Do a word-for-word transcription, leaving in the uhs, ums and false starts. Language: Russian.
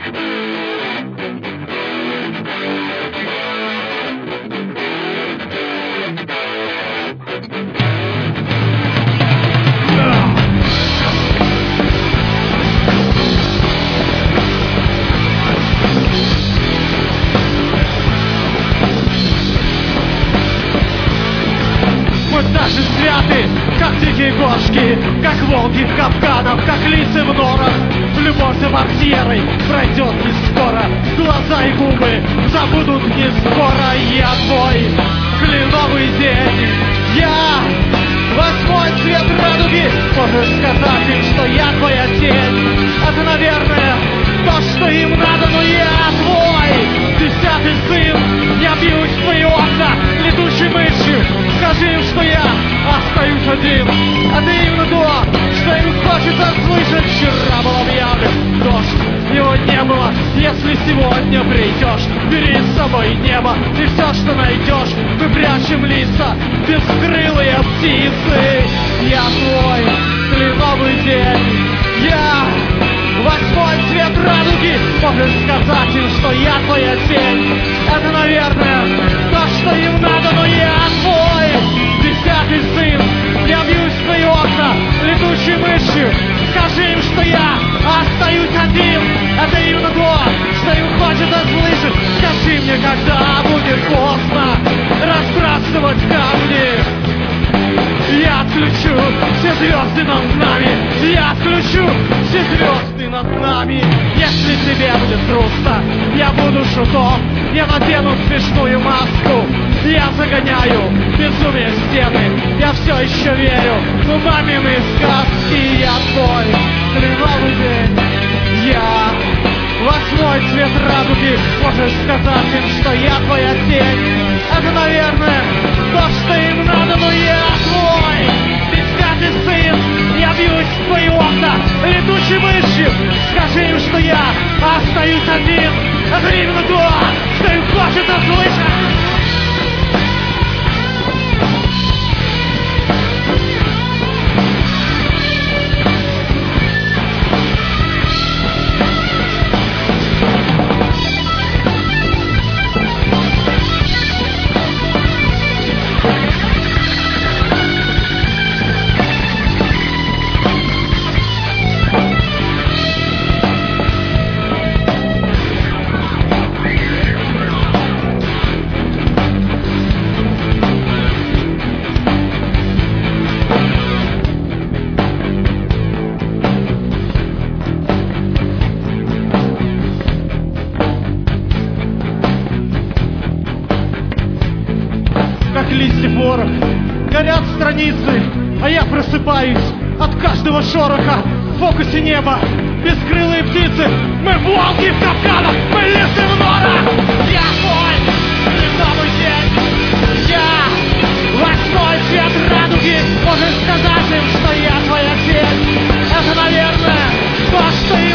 Наши святы, как дикие кошки, как волки в капканах, как лисы в норах. Любовь за портьерой пройдет не скоро, глаза и губы забудут не скоро. Я твой кленовый день, я восьмой цвет радуги. Можешь сказать им, что я твоя тень. Это, наверное, то, что им надо, но я твой десятый сын. Я бьюсь в твои окна летучей мышью. Скажи им, что я остаюсь один. Это именно то, что им хочется слышать. Вчера был объявлен дождь, его не было. Если сегодня придешь, бери с собой небо и все, что найдешь. Мы прячем лица, бескрылые птицы. Я твой кленовый день, я восьмой цвет радуги. Можешь сказать им, что я твоя тень. Это, наверное, то, что им надо, но я твой десятый сын. Я бьюсь в твои окна летучей мышью. Скажи им, что я остаюсь один. Это именно то, что им хочется слышать. Скажи мне, когда будет поздно разбрасывать камни. Я отключу все звезды над нами. Я отключу все звезды над нами. Если тебе будет грустно, я буду шутом. Я надену смешную маску. Я загоняю безумие в стены. Я все еще верю в мамины сказки. Я твой кленовый день, я восьмой цвет радуги. Можешь сказать им, что я твоя тень. Это, наверное, то, что им надо, но я твой десятый сын. Я бьюсь в твои окна летучей мышью. Скажи им, что я остаюсь один. Это именно то, что им хочется слышать. Листья ворох, горят страницы, а я просыпаюсь от каждого шороха. В фокусе неба бескрылые птицы. Мы волки в капканах, мы лисы в норах. Я твой кленовый день, я восьмой цвет радуги. Можешь сказать им, что я твоя тень. Это, наверное, то, что